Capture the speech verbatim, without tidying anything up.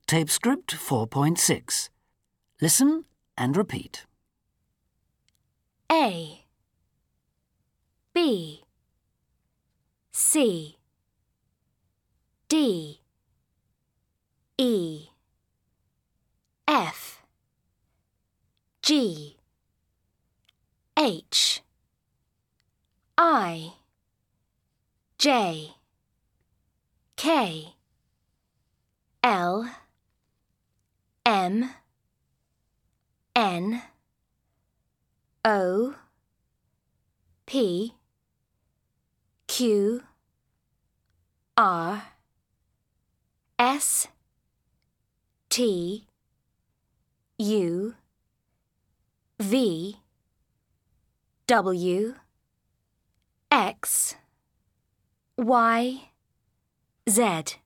Tape script four point six. Listen and repeat. A B C D E F G H I J K L M N O P Q R S T U V W X Y Z.